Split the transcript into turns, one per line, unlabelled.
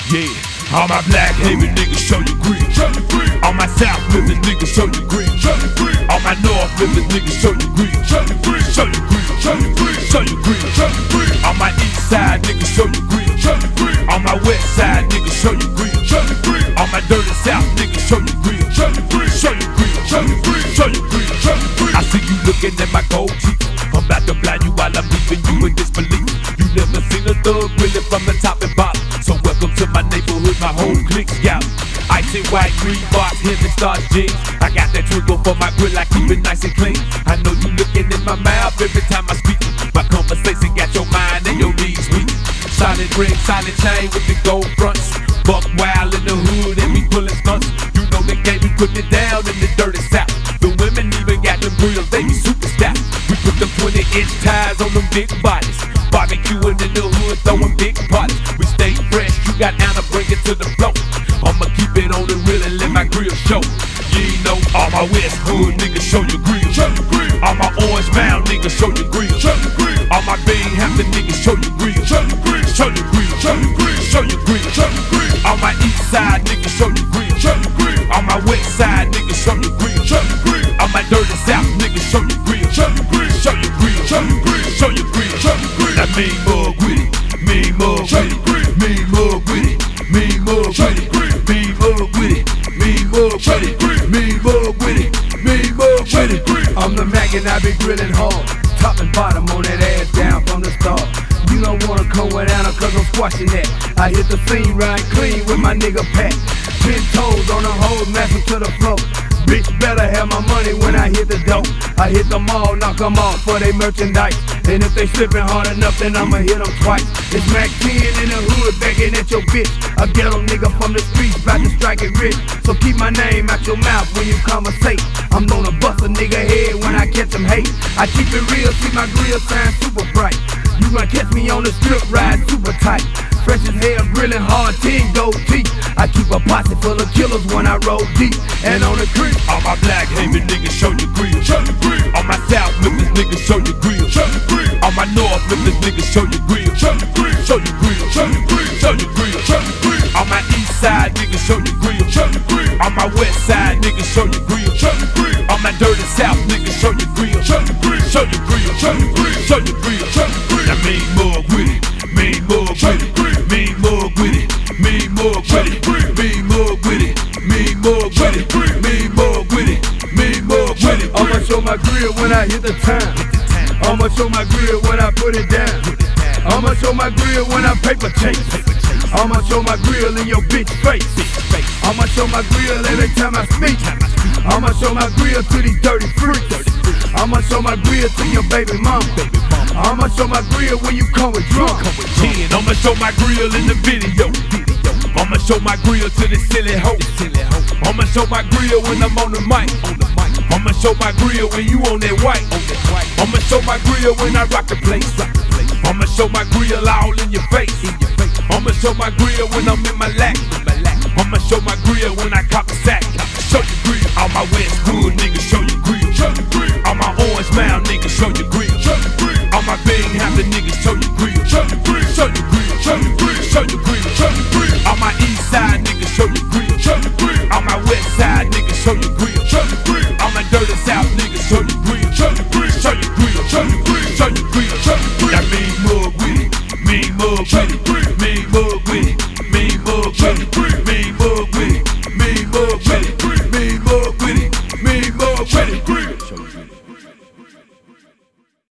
Yeah, all my black haven niggas show you green. All my South Memphis niggas show you green. All my North Memphis niggas show you green. Show you green. Show you green. All my East Side niggas show you green. All my West Side niggas show you green. All my dirty South niggas show you green. Show you green. Show you green. I see you looking at my gold teeth. I'm about to blind you while I'm leaving you in disbelief. You never seen a thug really from the top and bottom. So welcome to my neighborhood, my whole clique scout. Icy white, green box, Henry Starch jeans. I got that trickle for my grill, I keep it nice and clean. I know you looking in my mouth every time I speak. My conversation got your mind and your knees weak. Solid ring, solid chain with the gold fronts. Buck wild in the hood and we pulling stunts. You know the game, we put it down in the dirty South. The women even got them grills, they be super stout. We put them 20-inch tires on them big bodies. Barbecuing in the hood, throwing big parties. We stay fresh, you got Anna, bring it to the floor. I'ma keep it on the real and let my grill show. You know, all my West Hood niggas show you grill. All my Orange Mound niggas show you grill. All my Binghamton niggas show you grill. Show you grill. All my East Side niggas show you grill. All my West Side niggas show you grill. All my dirty South niggas show you grill. Show you grill. Now mean mug with it, mean mug with it, mean mug with it, mean mug with it, mean mug with it, mean mug with it, mean mug with it, mean mug with it.
I'm the Mac and I be grilling hard, top and bottom on that ass down from the start. You don't wanna come with Anna cause I'm squashing that. I hit the scene right clean with my nigga Pat. 10 toes on the hoes, massive to the floor. Bitch better have my money when I hit the dope. I hit them all, knock them off for they merchandise. And if they slipping hard enough, then I'ma hit them twice. It's Mac 10 in the hood, begging at your bitch. A ghetto nigga from the streets, bout to strike it rich. So keep my name out your mouth when you conversate. I'm gonna bust a nigga head when I catch him hate. I keep it real, see my grill sign super bright. You gon' catch me on the strip, ride super tight. Fresh as hell, grilling hard, 10 gold teeth. I keep a posse full of killers when I roll deep. And on the creek,
all my black haven niggas show you grill. All my South Memphis niggas show you grill. All my North Memphis niggas show you grill. Show you grill. All my East Side niggas show you grill. All my West Side niggas show you grill. All my dirty South niggas show you grill. Show you grill. Now mean mug with it, mean mug with it, mean mug with it, mean mug with it, mean mug with it, mean mug with it, mean mug with it, mean mug with it.
I'ma show my grill when I hit the town. I'ma show my grill when I put it down. I'ma show my grill when I paper chase. I'ma show my grill in your bitch face. I'ma show my grill every time I speak. I'ma show my grill to these dirty freaks. I'ma show my grill to your baby mama. I'ma show my grill when you come with drunk.
I'ma show my grill in the video. I'ma show my grill to the silly hoe. I'ma show my grill when I'm on the mic. I'ma show my grill when you on that white. I'ma show my grill when I rock the place. I'ma show my grill all in your face. I'ma show my grill when I'm in my lack. I'ma show my grill when I cop a sack. Show you grill. All my West Hood niggas show you grill. All my Orange Mound niggas show you grill. All my Binghamton niggas show you grill. Show you grill. All my East Side niggas show you grill. All my West Side niggas show you grill. All my dirty South niggas show you grill. Show you grill. That mean mug with it, mean mug with it, mean mug with it, mean mug with it, mean mug with it, mean mug with it, mean mug with it, mean mug with it.